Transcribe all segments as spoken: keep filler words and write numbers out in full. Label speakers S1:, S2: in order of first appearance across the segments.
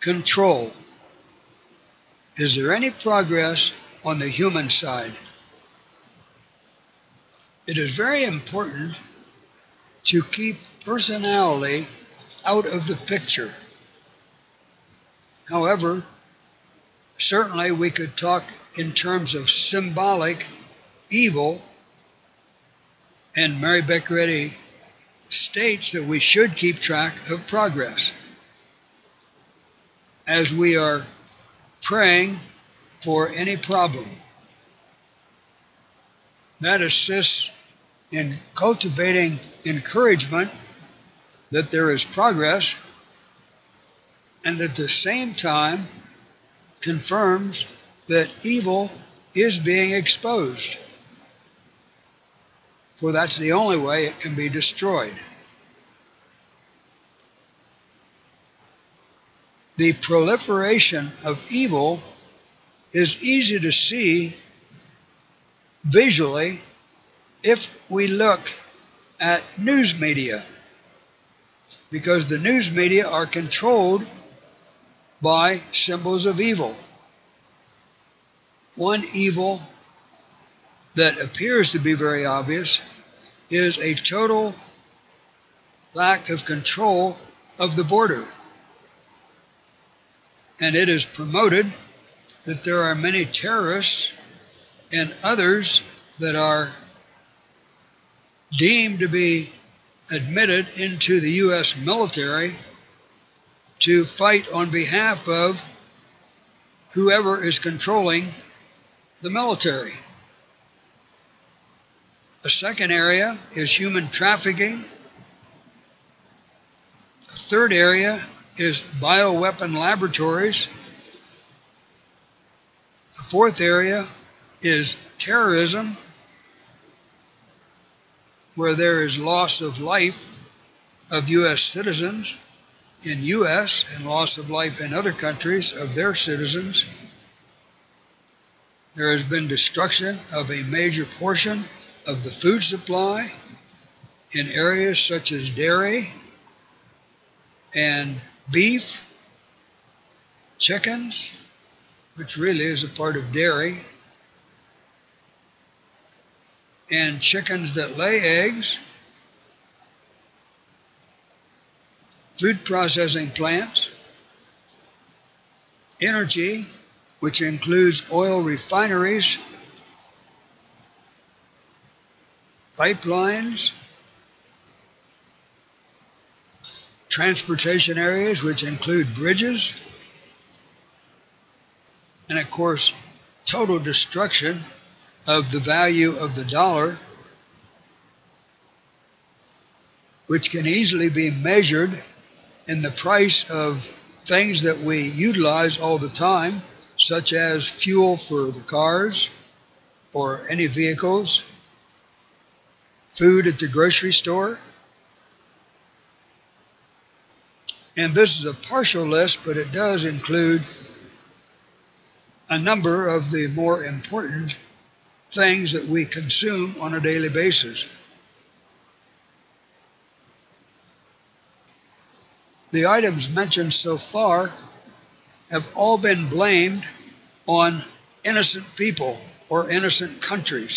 S1: control. Is there any progress on the human side? It is very important to keep personality out of the picture. However, certainly we could talk in terms of symbolic evil, and Mary Beccaretti states that we should keep track of progress as we are praying for any problem. That assists in cultivating encouragement that there is progress, and at the same time confirms that evil is being exposed, for that's the only way it can be destroyed. The proliferation of evil is easy to see visually if we look at news media, because the news media are controlled by symbols of evil. One evil that appears to be very obvious is a total lack of control of the border. And it is promoted that there are many terrorists and others that are deemed to be admitted into the U S military to fight on behalf of whoever is controlling the military. A second area is human trafficking. A third area is bioweapon laboratories. The fourth area is terrorism, where there is loss of life of U S citizens in U S and loss of life in other countries of their citizens. There has been destruction of a major portion of the food supply in areas such as dairy and beef, chickens, which really is a part of dairy, and chickens that lay eggs, food processing plants, energy, which includes oil refineries, pipelines, transportation areas, which include bridges, and of course, total destruction of the value of the dollar, which can easily be measured in the price of things that we utilize all the time, such as fuel for the cars or any vehicles, food at the grocery store. And this is a partial list, but it does include a number of the more important things that we consume on a daily basis. The items mentioned so far have all been blamed on innocent people or innocent countries.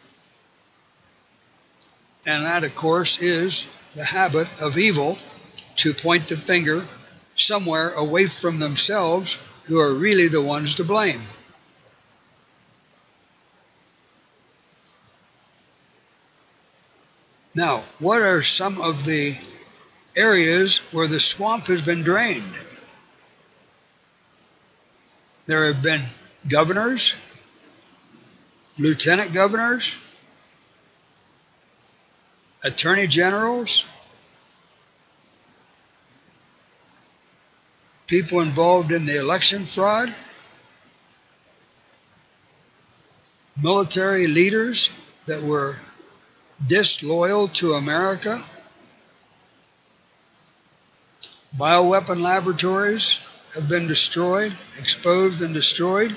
S1: And that, of course, is the habit of evil, to point the finger somewhere away from themselves, who are really the ones to blame. Now, what are some of the areas where the swamp has been drained? There have been governors, lieutenant governors, attorney generals, people involved in the election fraud, military leaders that were disloyal to America, bioweapon laboratories have been destroyed, exposed and destroyed,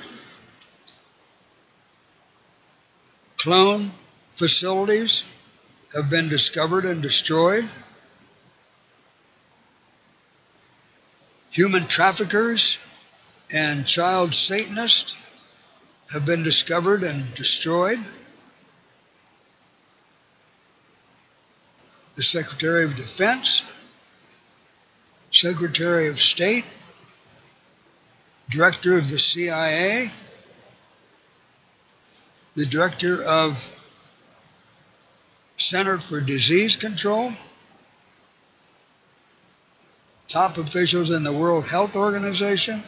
S1: clone facilities have been discovered and destroyed, Human traffickers and child Satanists have been discovered and destroyed. The Secretary of Defense, Secretary of State, Director of the C I A, the Director of Center for Disease Control, top officials in the World Health Organization.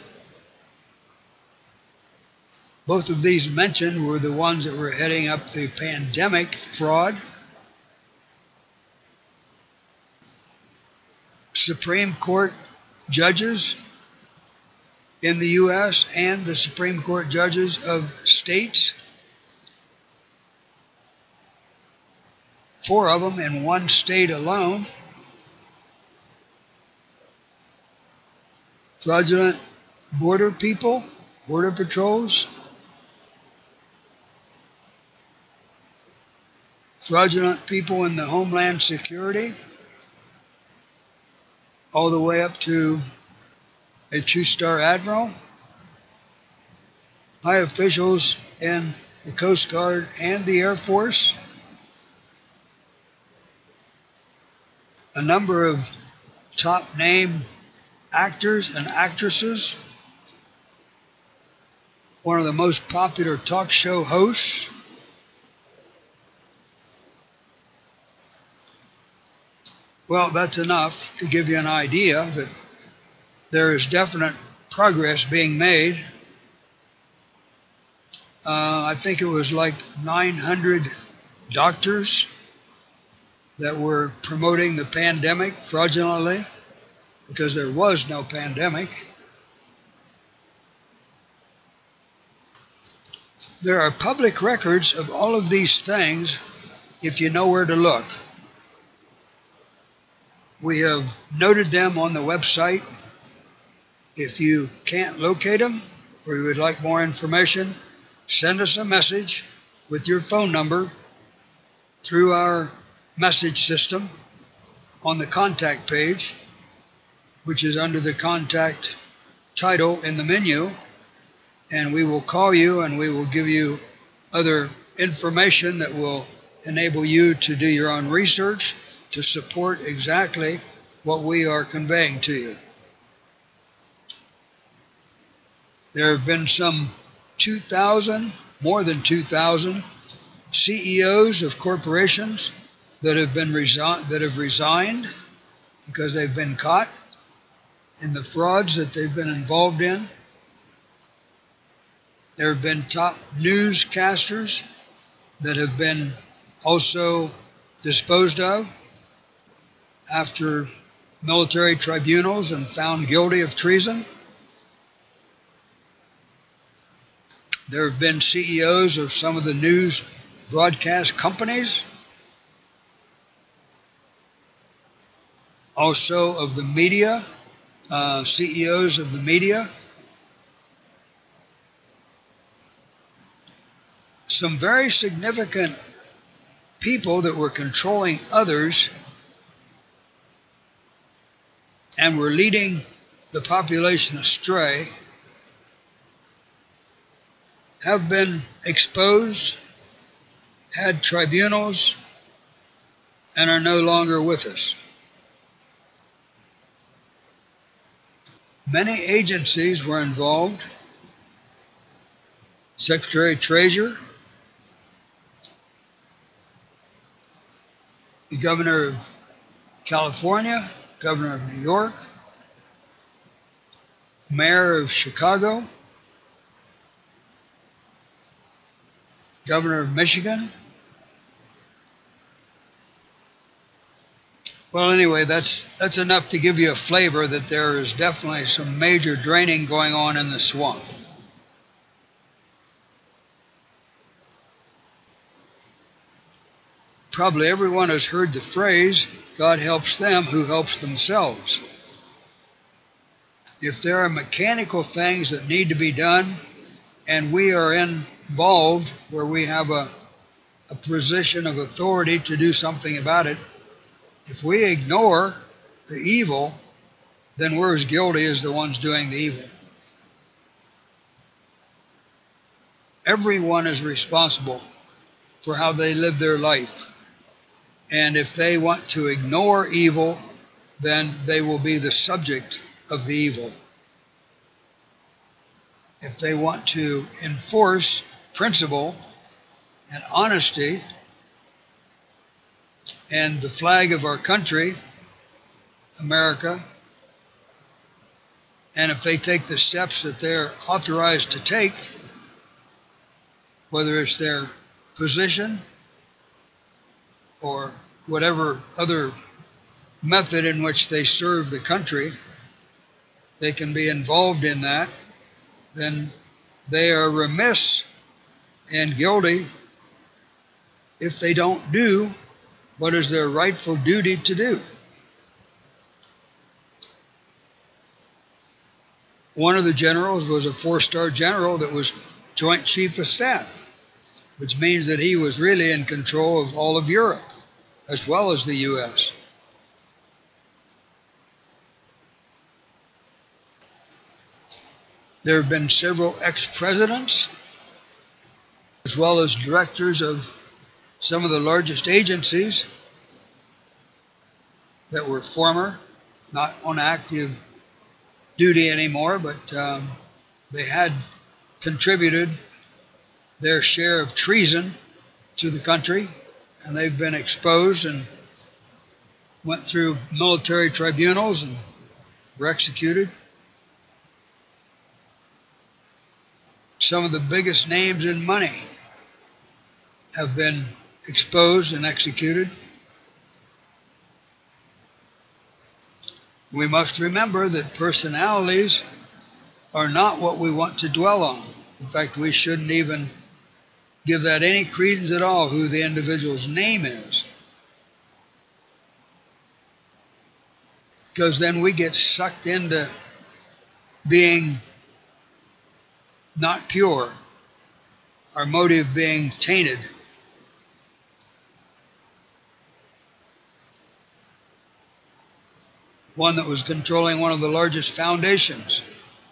S1: Both of these mentioned were the ones that were heading up the pandemic fraud. Supreme Court judges in the U S and the Supreme Court judges of states. Four of them in one state alone. Fraudulent border people, border patrols. Fraudulent people in the Homeland Security, all the way up to a two-star admiral. High officials in the Coast Guard and the Air Force. A number of top name actors and actresses. One of the most popular talk show hosts. Well, that's enough to give you an idea that there is definite progress being made. Uh, I think it was like nine hundred doctors that were promoting the pandemic fraudulently because there was no pandemic. There are public records of all of these things if you know where to look. We have noted them on the website. If you can't locate them or you would like more information, send us a message with your phone number through our message system on the contact page, which is under the contact title in the menu, and we will call you and we will give you other information that will enable you to do your own research to support exactly what we are conveying to you. There have been some two thousand, more than two thousand C E Os of corporations that have been resi- that have resigned because they've been caught in the frauds that they've been involved in. There have been top newscasters that have been also disposed of after military tribunals and found guilty of treason. There have been C E Os of some of the news broadcast companies, also of the media, uh, C E Os of the media. Some very significant people that were controlling others and were leading the population astray have been exposed, had tribunals, and are no longer with us. Many agencies were involved. Secretary of Treasury, the Governor of California, Governor of New York, Mayor of Chicago, Governor of Michigan. Well, anyway, that's that's enough to give you a flavor that there is definitely some major draining going on in the swamp. Probably everyone has heard the phrase, God helps them who helps themselves. If there are mechanical things that need to be done, and we are involved where we have a, a position of authority to do something about it, if we ignore the evil, then we're as guilty as the ones doing the evil. Everyone is responsible for how they live their life. And if they want to ignore evil, then they will be the subject of the evil. If they want to enforce principle and honesty and the flag of our country, America, and if they take the steps that they're authorized to take, whether it's their position or whatever other method in which they serve the country, they can be involved in that, then they are remiss and guilty if they don't do what is their rightful duty to do. One of the generals was a four-star general that was Joint Chief of Staff, which means that he was really in control of all of Europe, as well as the U S There have been several ex-presidents, as well as directors of some of the largest agencies that were former, not on active duty anymore, but um, they had contributed their share of treason to the country, and they've been exposed and went through military tribunals and were executed. Some of the biggest names in money have been exposed and executed. We must remember that personalities are not what we want to dwell on. In fact, we shouldn't even give that any credence at all, who the individual's name is. Because then we get sucked into being not pure, our motive being tainted. One that was controlling one of the largest foundations.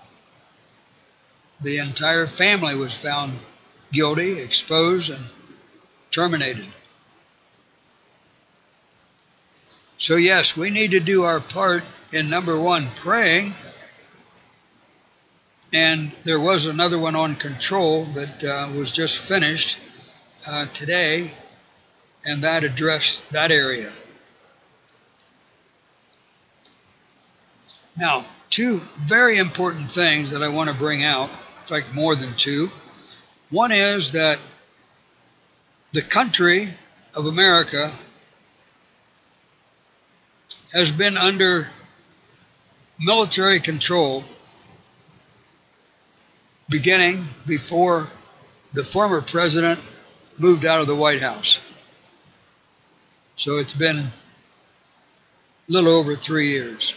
S1: The entire family was found guilty, exposed, and terminated. So yes, we need to do our part in, number one, praying. And there was another one on control that uh, was just finished uh, today, and that addressed that area. Now, two very important things that I want to bring out, in fact, more than two. One is that the country of America has been under military control beginning before the former president moved out of the White House. So it's been a little over three years.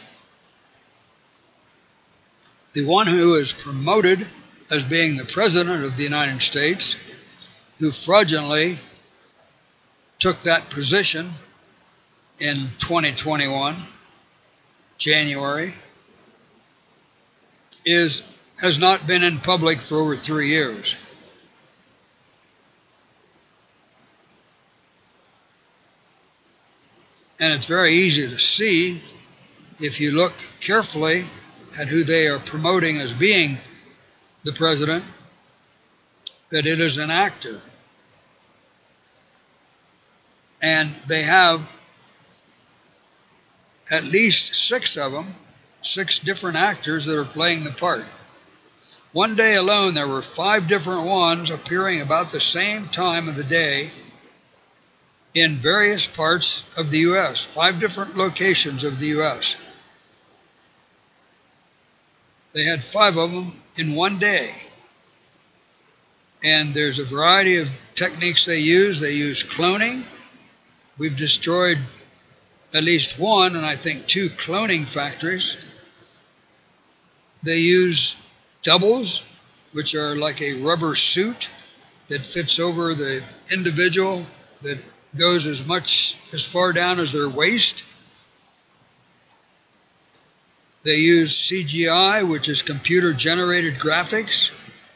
S1: The one who is promoted as being the President of the United States, who fraudulently took that position in twenty twenty-one, January, is has not been in public for over three years. And it's very easy to see, if you look carefully at who they are promoting as being the president, that it is an actor. And they have at least six of them, six different actors that are playing the part. One day alone, there were five different ones appearing about the same time of the day in various parts of the U S, five different locations of the U S. They had five of them in one day. And there's a variety of techniques they use. They use cloning. We've destroyed at least one, and I think two, cloning factories. They use doubles, which are like a rubber suit that fits over the individual, that goes as much as far down as their waist. They use C G I, which is computer-generated graphics.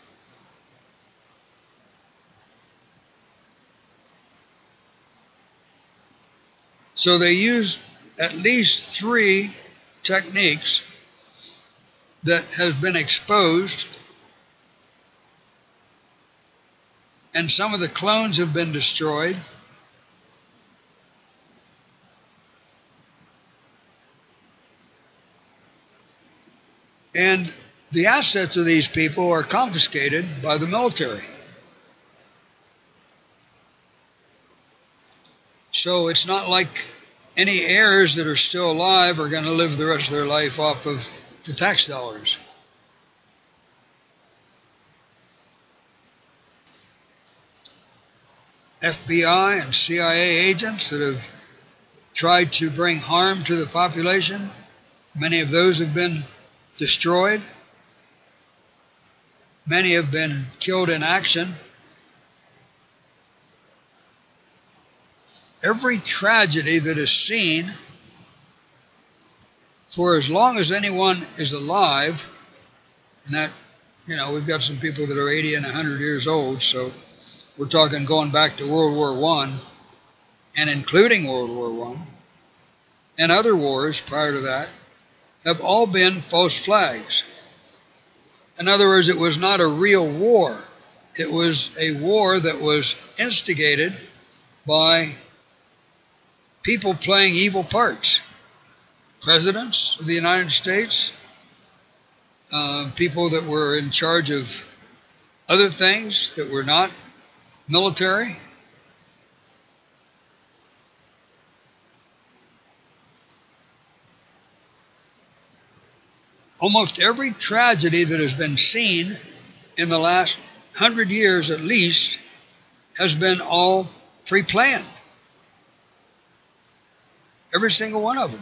S1: So they use at least three techniques that has been exposed, and some of the clones have been destroyed. And the assets of these people are confiscated by the military. So it's not like any heirs that are still alive are going to live the rest of their life off of the tax dollars. F B I and C I A agents that have tried to bring harm to the population, many of those have been destroyed. Many have been killed in action. Every tragedy that is seen, for as long as anyone is alive, and that, you know, we've got some people that are eighty and one hundred years old, so we're talking going back to World War One, and including World War One, and other wars prior to that, have all been false flags. In other words, it was not a real war. It was a war that was instigated by people playing evil parts. Presidents of the United States, uh, people that were in charge of other things that were not military. Almost every tragedy that has been seen in the last hundred years at least has been all pre-planned. Every single one of them.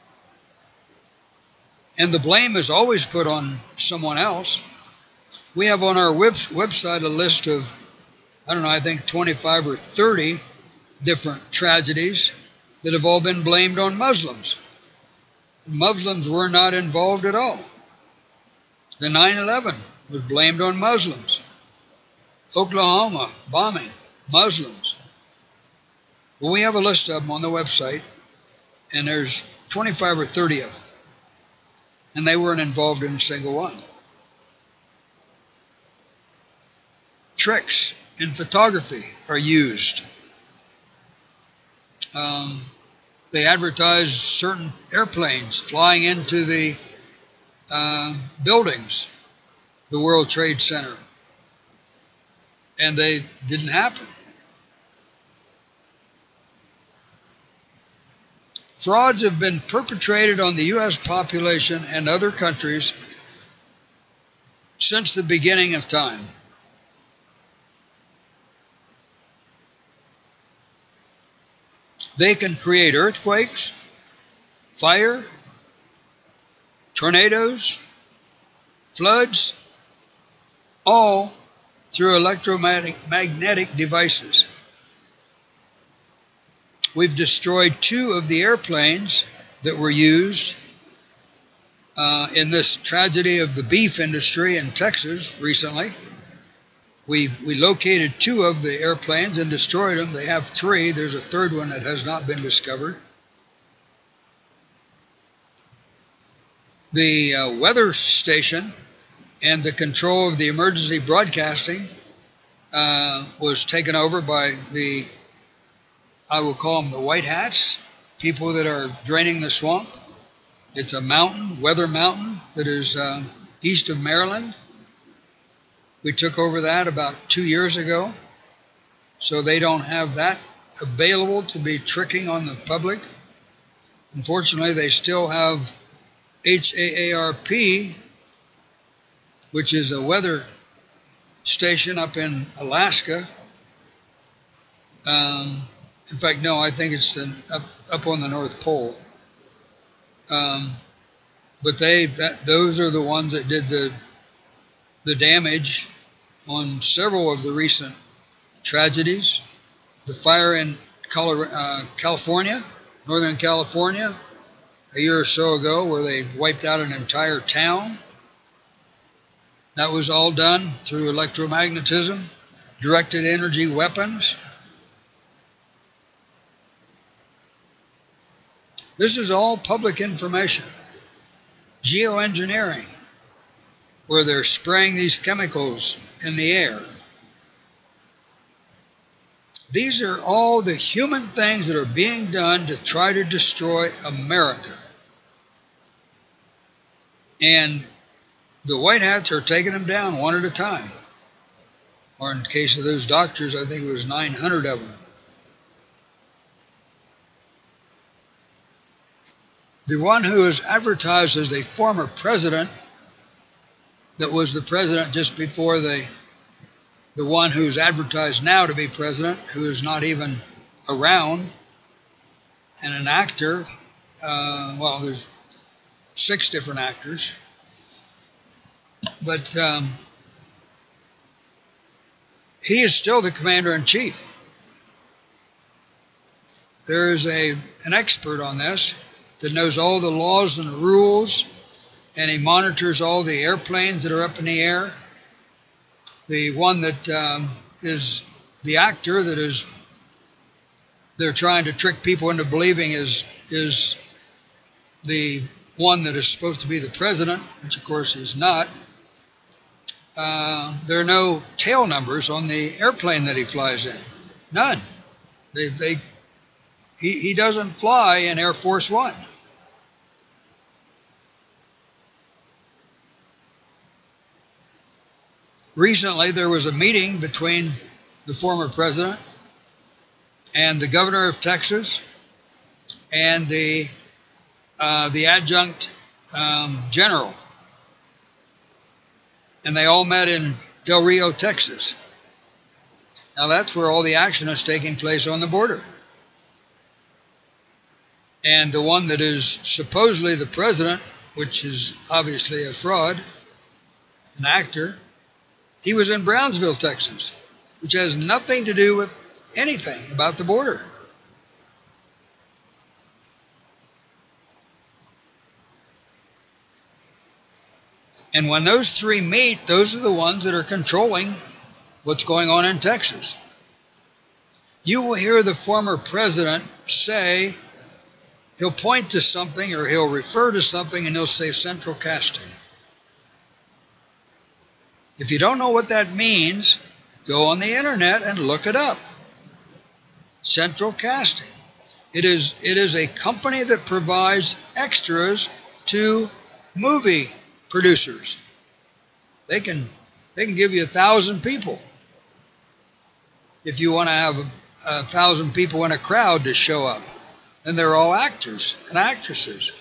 S1: And the blame is always put on someone else. We have on our web, website a list of, I don't know, I think twenty-five or thirty different tragedies that have all been blamed on Muslims. Muslims were not involved at all. The nine eleven was blamed on Muslims. Oklahoma bombing, Muslims. Well, we have a list of them on the website, and there's twenty-five or thirty of them. And they weren't involved in a single one. Tricks in photography are used. Um, they advertise certain airplanes flying into the uh, buildings, the World Trade Center, and they didn't happen. Frauds have been perpetrated on the U S population and other countries since the beginning of time. They can create earthquakes, fire, tornadoes, floods, all through electromagnetic devices. We've destroyed two of the airplanes that were used uh, in this tragedy of the beef industry in Texas recently. We, we located two of the airplanes and destroyed them. They have three. There's a third one that has not been discovered. The uh, weather station and the control of the emergency broadcasting uh, was taken over by the, I will call them the white hats, people that are draining the swamp. It's a mountain, Weather Mountain, that is uh, east of Maryland. We took over that about two years ago, so they don't have that available to be tricking on the public. Unfortunately, they still have H A A R P, which is a weather station up in Alaska. Um, in fact, no, I think it's in, up, up on the North Pole. Um, but they that those are the ones that did the the damage on several of the recent tragedies. The fire in Colorado, uh, California, Northern California, a year or so ago where they wiped out an entire town. That was all done through electromagnetism, directed energy weapons. This is all public information. Geoengineering, where they're spraying these chemicals in the air. These are all the human things that are being done to try to destroy America. And the white hats are taking them down one at a time. Or in the case of those doctors, I think it was nine hundred of them. The one who is advertised as the former president, that was the president just before the, the one who's advertised now to be president, who is not even around, and an actor, uh, well, there's six different actors, but um, he is still the commander-in-chief. There is a an expert on this that knows all the laws and the rules, and he monitors all the airplanes that are up in the air. The one that um, is the actor that is they're trying to trick people into believing is is the one that is supposed to be the president, which of course he's not. Uh, there are no tail numbers on the airplane that he flies in. None. They, they, he, he doesn't fly in Air Force One. Recently, there was a meeting between the former president and the governor of Texas and the uh, the adjunct um, general, and they all met in Del Rio, Texas. Now that's where all the action is taking place on the border. And the one that is supposedly the president, which is obviously a fraud, an actor, he was in Brownsville, Texas, which has nothing to do with anything about the border. And when those three meet, those are the ones that are controlling what's going on in Texas. You will hear the former president say, he'll point to something or he'll refer to something and he'll say central casting. If you don't know what that means, go on the internet and look it up. Central casting. It is, it is a company that provides extras to movie producers. They can, they can give you a thousand people if you want to have a, a thousand people in a crowd to show up. And they're all actors and actresses.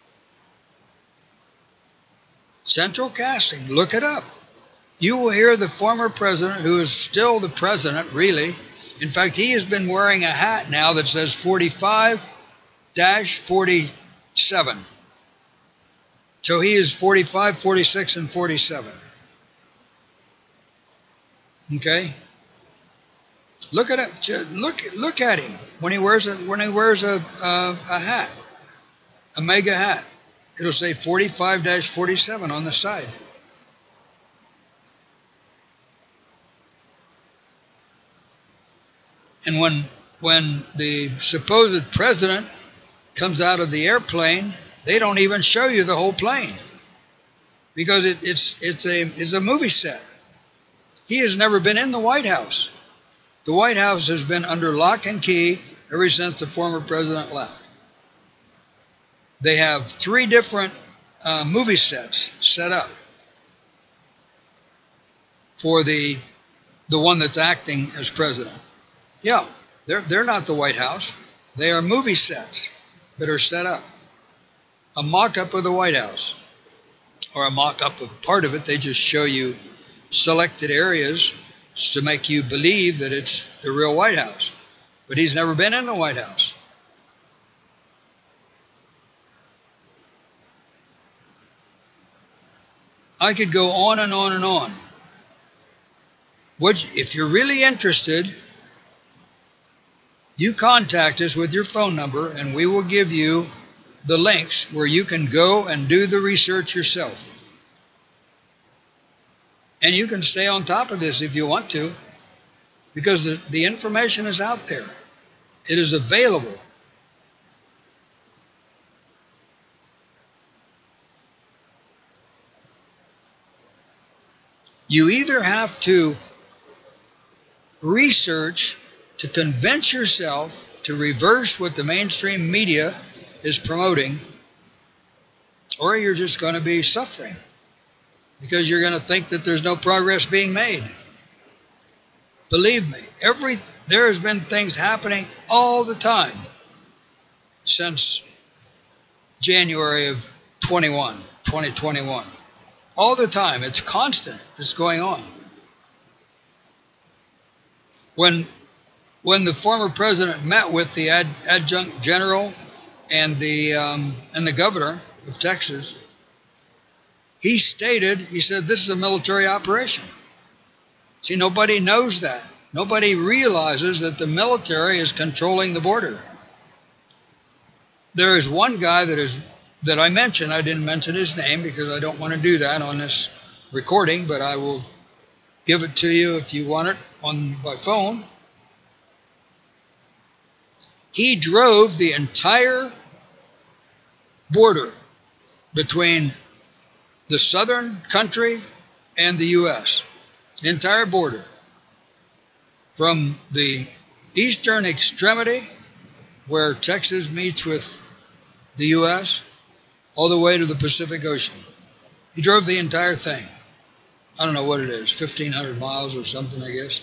S1: Central casting, look it up. You will hear the former president, who is still the president, really. In fact, he has been wearing a hat now that says forty-five dash forty-seven. So he is forty-five, forty-six, and forty-seven. Okay? Look at it. Look, look at him when he wears a when he wears a a, a hat, a mega hat. It'll say forty-five dash forty-seven on the side. And when when the supposed president comes out of the airplane, they don't even show you the whole plane because it, it's it's a it's a movie set. He has never been in the White House. The White House has been under lock and key ever since the former president left. They have three different uh, movie sets set up for the the one that's acting as president. Yeah, they're they're not the White House. They are movie sets that are set up. A mock-up of the White House, or a mock-up of part of it. They just show you selected areas to make you believe that it's the real White House. But he's never been in the White House. I could go on and on and on. What, if you're really interested, you contact us with your phone number and we will give you the links where you can go and do the research yourself. And you can stay on top of this if you want to, because the, the information is out there. It is available. You either have to research to convince yourself to reverse what the mainstream media is promoting, or you're just going to be suffering because you're going to think that there's no progress being made. Believe me, every there has been things happening all the time since January of twenty-one, twenty twenty-one. All the time. It's constant. It's going on. When, when the former president met with the ad, adjunct general and the, um, and the governor of Texas, he stated, he said, this is a military operation. See, nobody knows that. Nobody realizes that the military is controlling the border. There is one guy that is that I mentioned. I didn't mention his name because I don't want to do that on this recording, but I will give it to you if you want it on by phone. He drove the entire border between the southern country and the U S, the entire border, from the eastern extremity where Texas meets with the U S all the way to the Pacific Ocean. He drove the entire thing. I don't know what it is, fifteen hundred miles or something, I guess.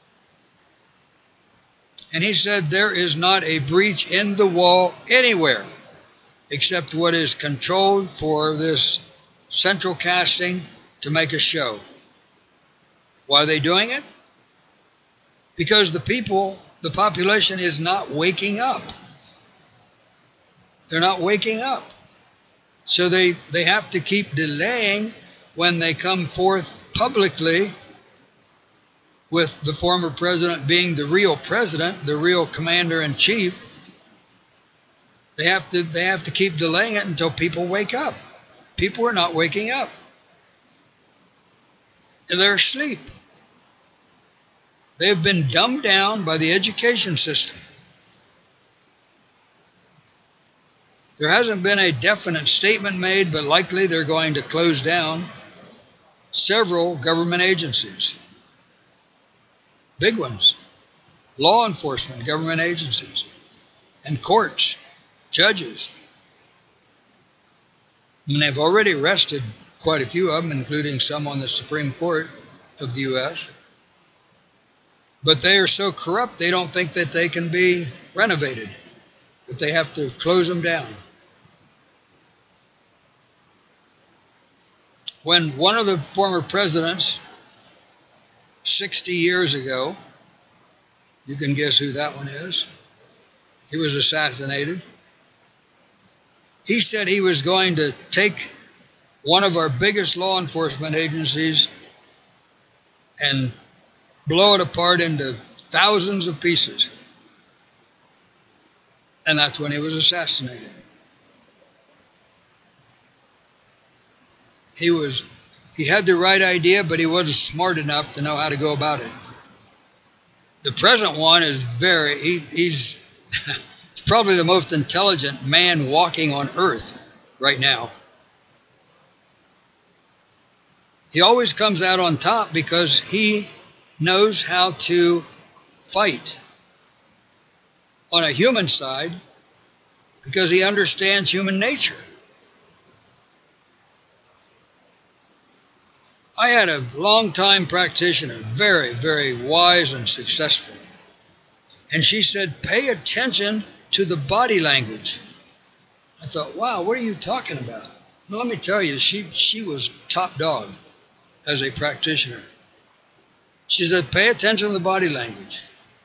S1: And he said there is not a breach in the wall anywhere except what is controlled for this central casting to make a show. Why are they doing it? Because the people, the population is not waking up. They're not waking up. So they, they have to keep delaying when they come forth publicly with the former president being the real president, the real commander-in-chief. They have to they have to keep delaying it until people wake up. People are not waking up. They're asleep. They've been dumbed down by the education system. There hasn't been a definite statement made, but likely they're going to close down several government agencies. Big ones. Law enforcement, government agencies, and courts, judges. And they've already arrested quite a few of them, including some on the Supreme Court of the U S But they are so corrupt, they don't think that they can be renovated, that they have to close them down. When one of the former presidents, sixty years ago, you can guess who that one is, he was assassinated. He said he was going to take one of our biggest law enforcement agencies and blow it apart into thousands of pieces. And that's when he was assassinated. He was, he had the right idea, but he wasn't smart enough to know how to go about it. The present one is very, he, he's probably the most intelligent man walking on earth right now. He always comes out on top because he knows how to fight on a human side, because he understands human nature. I had a long-time practitioner, very, very wise and successful. And she said, pay attention to the body language. I thought, wow, what are you talking about? Well, let me tell you, she, she was top dog as a practitioner. She said, pay attention to the body language.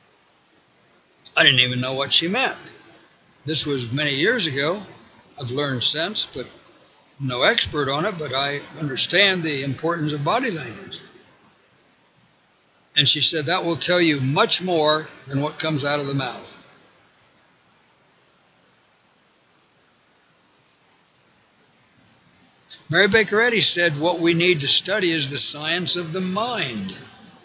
S1: I didn't even know what she meant. This was many years ago. I've learned since, but no expert on it, but I understand the importance of body language. And she said, that will tell you much more than what comes out of the mouth. Mary Baker Eddy said what we need to study is the science of the mind.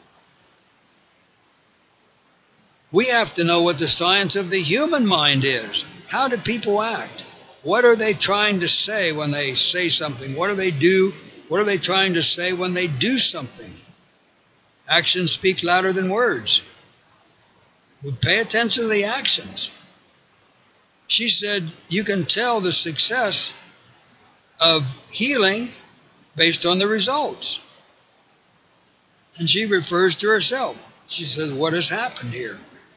S1: We have to know what the science of the human mind is. How do people act? What are they trying to say when they say something? What do they do? What are they trying to say when they do something? Actions speak louder than words. We pay attention to the actions. She said you can tell the success of healing based on the results. And she refers to herself. She says, what has happened here?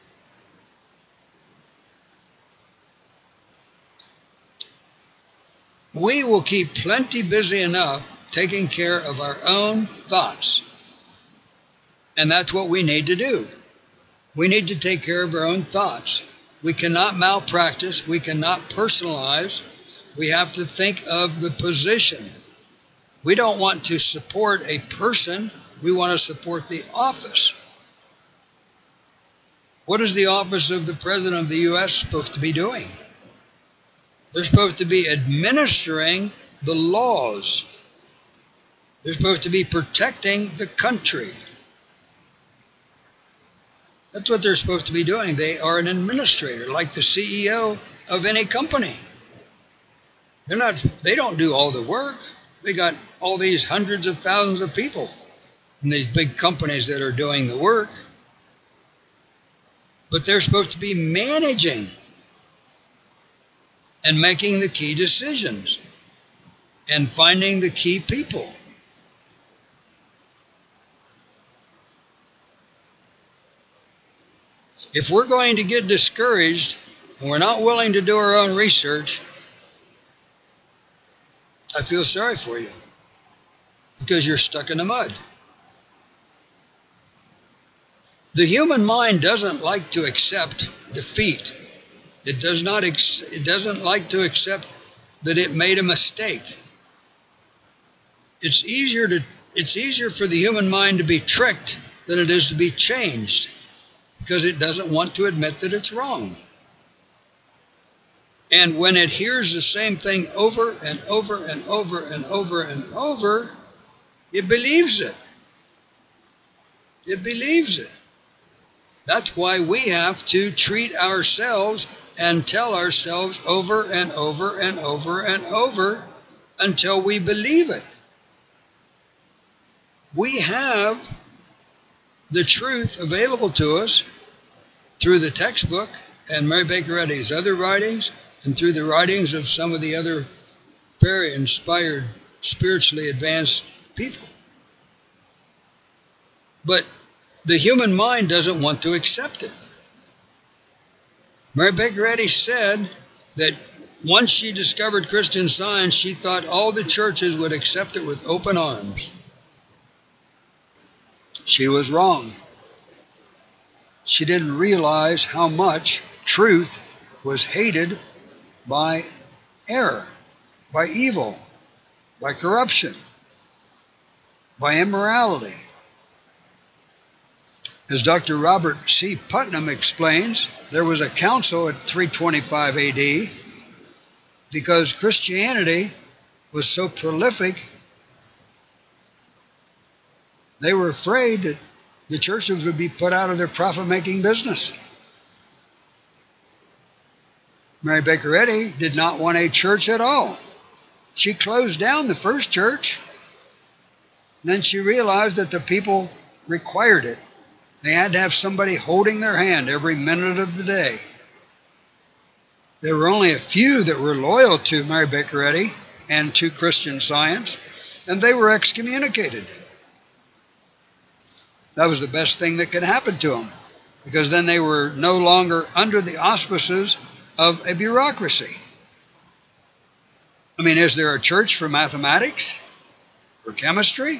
S1: We will keep plenty busy enough taking care of our own thoughts. And that's what we need to do. We need to take care of our own thoughts. We cannot malpractice. We cannot personalize. We have to think of the position. We don't want to support a person. We want to support the office. What is the office of the President of the U S supposed to be doing? They're supposed to be administering the laws. They're supposed to be protecting the country. That's what they're supposed to be doing. They are an administrator, like the C E O of any company. They're not, they don't do all the work. They got all these hundreds of thousands of people in these big companies that are doing the work. But they're supposed to be managing and making the key decisions and finding the key people. If we're going to get discouraged and we're not willing to do our own research, I feel sorry for you because you're stuck in the mud. The human mind doesn't like to accept defeat. It does not. It doesn't like to accept that it made a mistake. It's easier to. It's easier for the human mind to be tricked than it is to be changed, because it doesn't want to admit that it's wrong. And when it hears the same thing over and over and over and over and over, it believes it. It believes it. That's why we have to treat ourselves and tell ourselves over and over and over and over until we believe it. We have the truth available to us through the textbook and Mary Baker Eddy's other writings, and through the writings of some of the other very inspired, spiritually advanced people. But the human mind doesn't want to accept it. Mary Baker Eddy said that once she discovered Christian Science, she thought all the churches would accept it with open arms. She was wrong. She didn't realize how much truth was hated by error, by evil, by corruption, by immorality. As Doctor Robert C. Putnam explains, there was a council at three twenty-five A D because Christianity was so prolific. They were afraid that the churches would be put out of their profit-making business. Mary Baker Eddy did not want a church at all. She closed down the first church. Then she realized that the people required it. They had to have somebody holding their hand every minute of the day. There were only a few that were loyal to Mary Baker Eddy and to Christian Science, and they were excommunicated. That was the best thing that could happen to them, because then they were no longer under the auspices of a bureaucracy. I mean, is there a church for mathematics, for chemistry,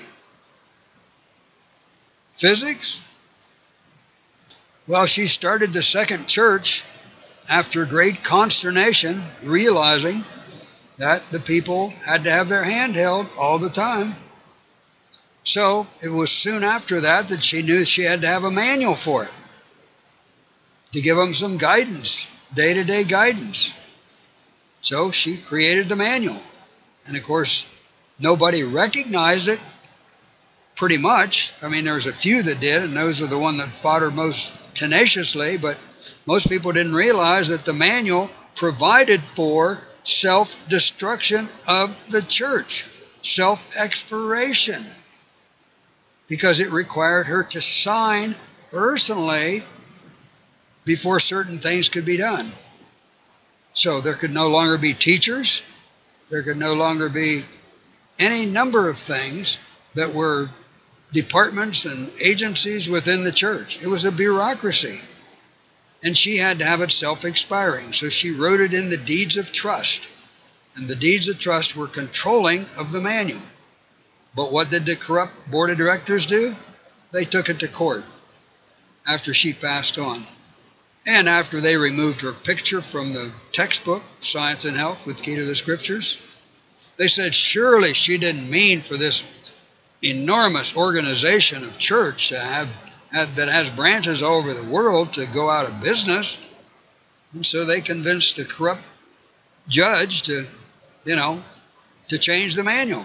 S1: physics? Well, she started the second church after great consternation, realizing that the people had to have their hand held all the time. So it was soon after that that she knew she had to have a manual for it, to give them some guidance, day-to-day guidance. So she created the manual. And of course, Nobody recognized it, pretty much. I mean, there's a few that did, and those were the one that fought her most tenaciously, but most people didn't realize that the manual provided for self-destruction of the church, self-expiration, because it required her to sign personally before certain things could be done. So there could no longer be teachers. There could no longer be any number of things that were departments and agencies within the church. It was a bureaucracy. And she had to have it self-expiring. So she wrote it in the deeds of trust. And the deeds of trust were controlling of the manual. But what did the corrupt board of directors do? They took it to court after she passed on. And after they removed her picture from the textbook, Science and Health with Key to the Scriptures, they said surely she didn't mean for this enormous organization of church to have, have that has branches all over the world to go out of business. And so they convinced the corrupt judge to, you know, to change the manual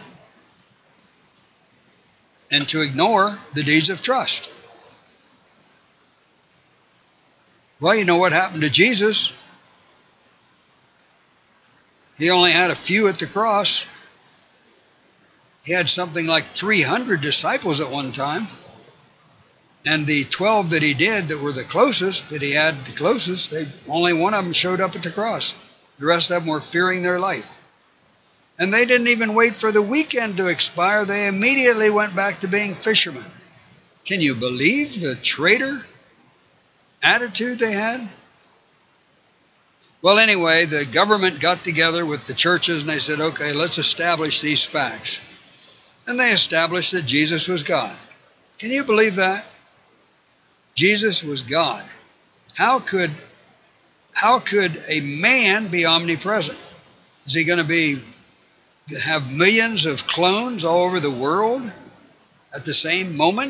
S1: and to ignore the deeds of trust. Well, you know what happened to Jesus? He only had a few at the cross. He had something like three hundred disciples at one time. And the twelve that he did that were the closest, that he had the closest, they only one of them showed up at the cross. The rest of them were fearing their life. And they didn't even wait for the weekend to expire. They immediately went back to being fishermen. Can you believe the traitor attitude they had? Well, anyway, the government got together with the churches and they said, okay, let's establish these facts. And they established that Jesus was God. Can you believe that? Jesus was God. How could, how could a man be omnipresent? Is he going to be have millions of clones all over the world at the same moment?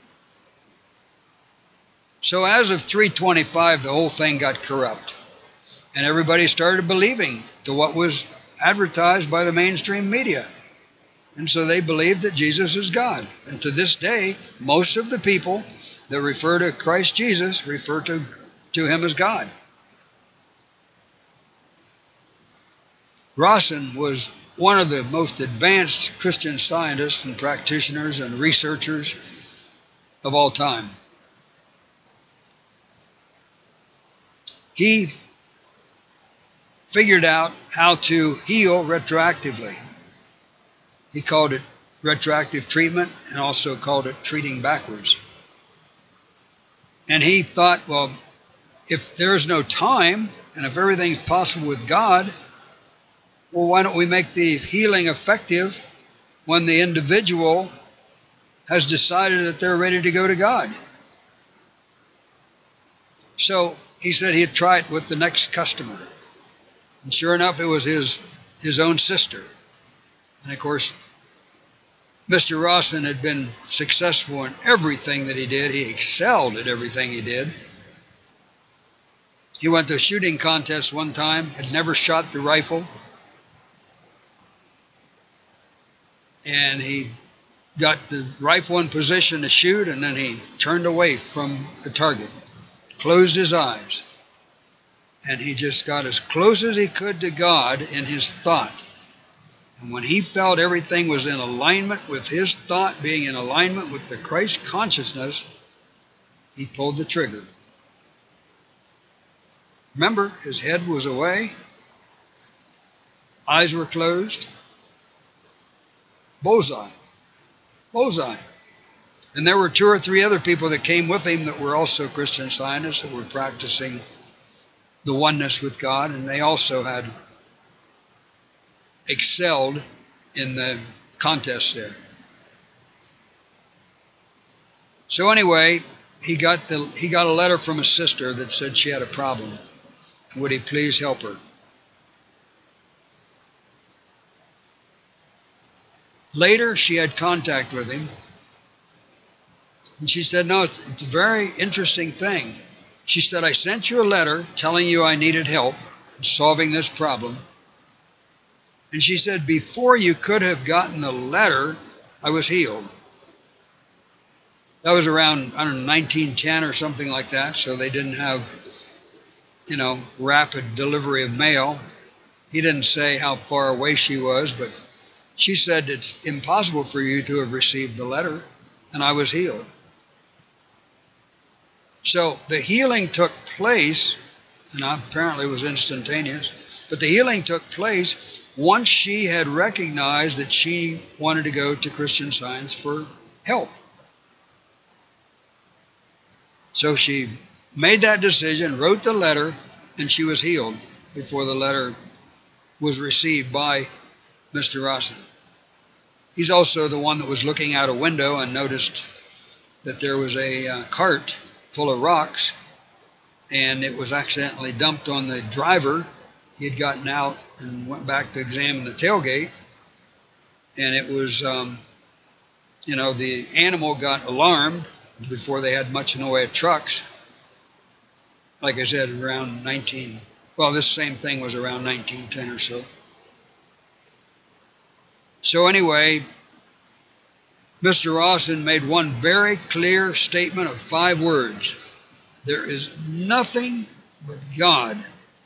S1: So as of three twenty-five, the whole thing got corrupt. And everybody started believing to what was advertised by the mainstream media. And so they believed that Jesus is God. And to this day, most of the people that refer to Christ Jesus refer to, to him as God. Rawson was one of the most advanced Christian scientists and practitioners and researchers of all time. He figured out how to heal retroactively. He called it retroactive treatment and also called it treating backwards. And he thought, well, if there's no time and if everything's possible with God, well, why don't we make the healing effective when the individual has decided that they're ready to go to God? So he said he'd try it with the next customer. And sure enough, it was his, his own sister. And of course, Mister Rawson had been successful in everything that he did. He excelled at everything he did. He went to a shooting contest one time, had never shot the rifle. And he got the rifle in position to shoot, and then he turned away from the target, closed his eyes, and he just got as close as he could to God in his thought. And when he felt everything was in alignment with his thought, being in alignment with the Christ consciousness, he pulled the trigger. Remember, his head was away, eyes were closed. Bullseye. Bullseye. And there were two or three other people that came with him that were also Christian Scientists that were practicing the oneness with God, and they also had excelled in the contest there. So anyway, he got the he got a letter from his sister that said she had a problem. Would he please help her? Later, she had contact with him, and she said, no, it's, it's a very interesting thing. She said, I sent you a letter telling you I needed help in solving this problem, And she said, before you could have gotten the letter, I was healed. That was around, I don't know, nineteen ten or something like that, so they didn't have, you know, rapid delivery of mail. He didn't say how far away she was, but she said, it's impossible for you to have received the letter, and I was healed. So the healing took place, and apparently it was instantaneous, but the healing took place once she had recognized that she wanted to go to Christian Science for help. So she made that decision, wrote the letter, and she was healed before the letter was received by Mister Rawson. He's also the one that was looking out a window and noticed that there was a uh, cart full of rocks, and it was accidentally dumped on the driver. He had gotten out and went back to examine the tailgate, and it was, um, you know, the animal got alarmed before they had much in the way of trucks. Like I said, around nineteen, well, this same thing was around nineteen ten or so. So anyway, Mister Rawson made one very clear statement of five words. There is nothing but God.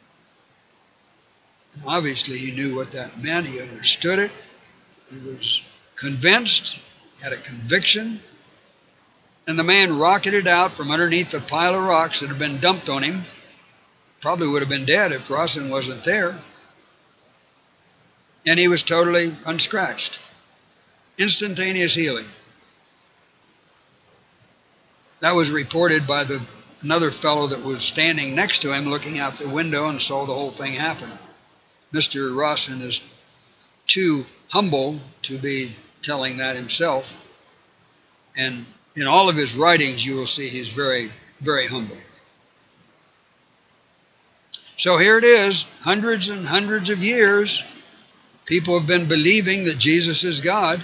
S1: And obviously he knew what that meant. He understood it. He was convinced. He had a conviction. And the man rocketed out from underneath a pile of rocks that had been dumped on him. Probably would have been dead if Rawson wasn't there. And he was totally unscratched. Instantaneous healing. That was reported by the another fellow that was standing next to him looking out the window and saw the whole thing happen. Mister Rawson is too humble to be telling that himself. And in all of his writings, you will see he's very, very humble. So here it is, hundreds and hundreds of years, people have been believing that Jesus is God.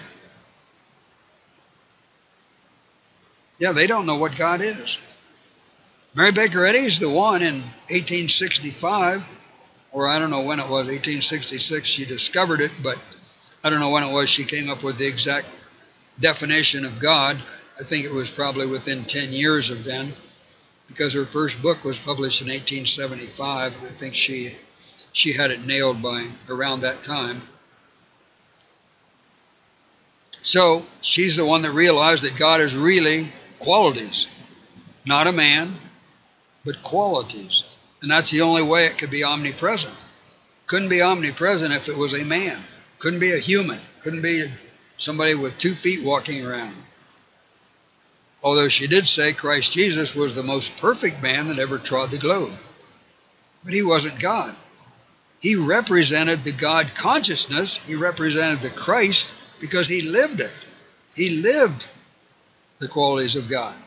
S1: Yeah, they don't know what God is. Mary Baker Eddy is the one in eighteen sixty-five, or I don't know when it was, eighteen sixty-six, she discovered it, but I don't know when it was she came up with the exact definition of God. I think it was probably within ten years of then, because her first book was published in eighteen seventy-five. I think she she had it nailed by around that time. So she's the one that realized that God is really qualities, not a man, but qualities. And that's the only way it could be omnipresent. Couldn't be omnipresent if it was a man. Couldn't be a human. Couldn't be somebody with two feet walking around. Although she did say Christ Jesus was the most perfect man that ever trod the globe. But he wasn't God. He represented the God consciousness. He represented the Christ because he lived it. He lived the qualities of God.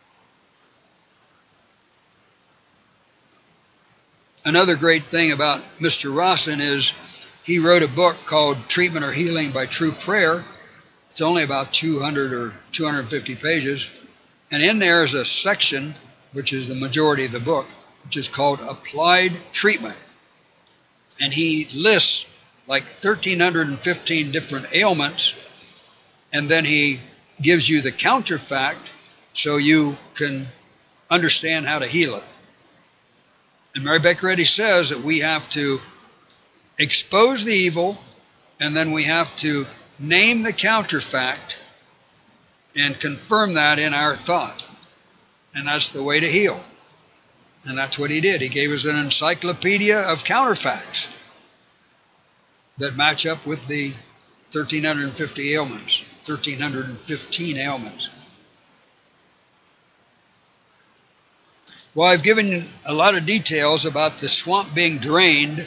S1: Another great thing about Mister Rawson is he wrote a book called Treatment or Healing by True Prayer. It's only about two hundred or two hundred fifty pages. And in there is a section, which is the majority of the book, which is called Applied Treatment. And he lists like one thousand three hundred fifteen different ailments, and then he gives you the counterfact so you can understand how to heal it. And Mary Baker Eddy says that we have to expose the evil, and then we have to name the counterfact and confirm that in our thought. And that's the way to heal. And that's what he did. He gave us an encyclopedia of counterfacts that match up with the one thousand three hundred fifty ailments, one thousand three hundred fifteen ailments. Well, I've given a lot of details about the swamp being drained,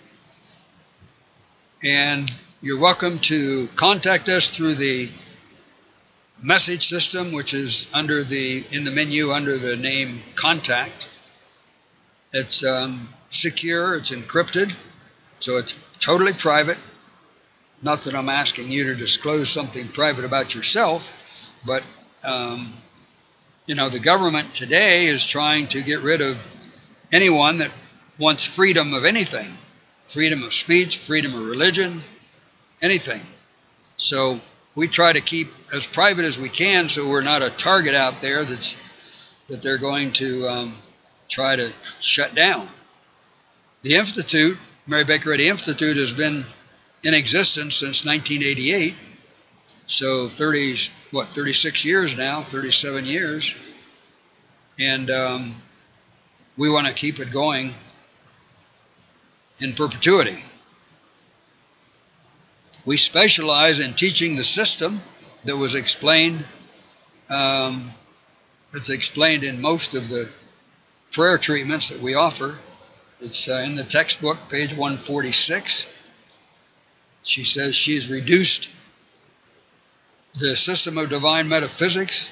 S1: and you're welcome to contact us through the message system, which is under the in the menu under the name Contact. It's um, secure, it's encrypted, so it's totally private. Not that I'm asking you to disclose something private about yourself, but um, you know, the government today is trying to get rid of anyone that wants freedom of anything. freedom of speech, freedom of religion, anything. So we try to keep as private as we can so we're not a target out there that's that they're going to um, try to shut down. The Institute, Mary Baker Eddy Institute, has been in existence since nineteen eighty-eight, so thirty, what, thirty-six years now, thirty-seven years, and um, we want to keep it going in perpetuity. We specialize in teaching the system that was explained, um, it's explained in most of the prayer treatments that we offer. It's uh, in the textbook, page one forty-six. She says she's reduced the system of divine metaphysics,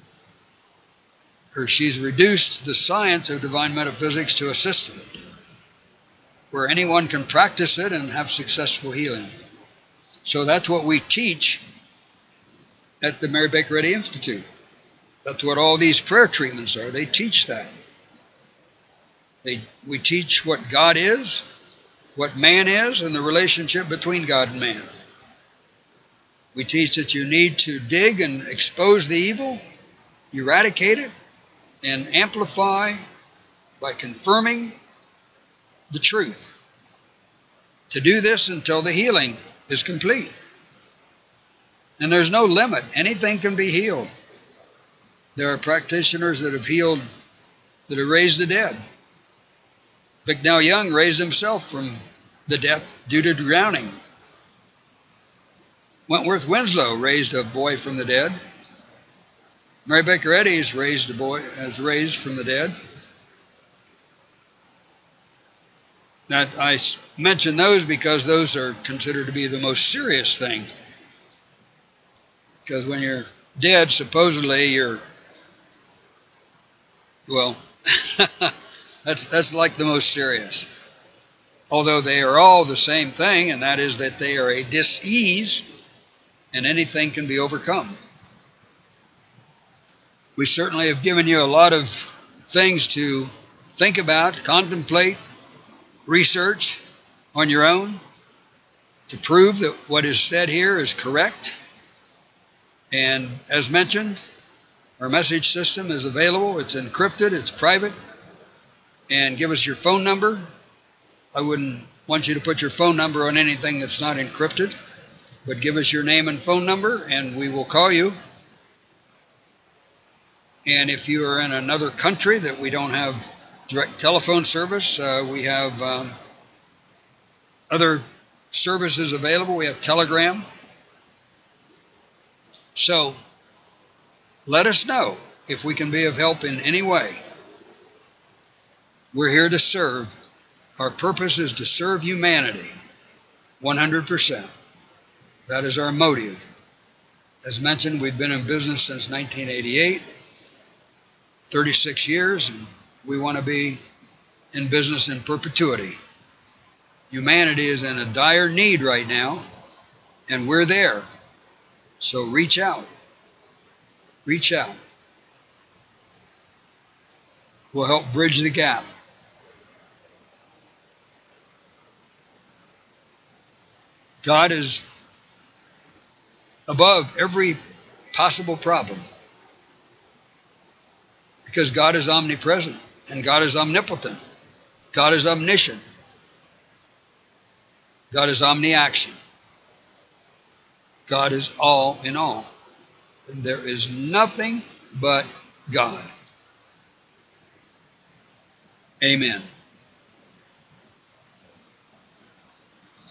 S1: or she's reduced the science of divine metaphysics to a system where anyone can practice it and have successful healing. So that's what we teach at the Mary Baker Eddy Institute. That's what all these prayer treatments are. They teach that. They, we teach what God is, what man is, and the relationship between God and man. We teach that you need to dig and expose the evil, eradicate it, and amplify by confirming the truth. To do this until the healing is complete. And there's no limit. Anything can be healed. There are practitioners that have healed, that have raised the dead. Bicknell Young raised himself from the death due to drowning. Wentworth Winslow raised a boy from the dead. Mary Baker Eddy has raised a boy, has raised from the dead. Now, I mention those because those are considered to be the most serious thing. Because when you're dead, supposedly you're, well, that's that's like the most serious. Although they are all the same thing, and that is that they are a dis-ease, and anything can be overcome. We certainly have given you a lot of things to think about, contemplate, research on your own to prove that what is said here is correct. And as mentioned, our message system is available. It's encrypted, it's private. And give us your phone number. I wouldn't want you to put your phone number on anything that's not encrypted, but give us your name and phone number and we will call you. And if you are in another country that we don't have direct telephone service, uh, we have um, other services available. We have Telegram. So let us know if we can be of help in any way. We're here to serve. Our purpose is to serve humanity one hundred percent. That is our motive. As mentioned, we've been in business since nineteen eighty-eight, thirty-six years, and we want to be in business in perpetuity. Humanity is in a dire need right now, and we're there. So reach out. Reach out. We'll help bridge the gap. God is above every possible problem because God is omnipresent and God is omnipotent. God is omniscient. God is omni-action. God is all in all. And there is nothing but God. Amen.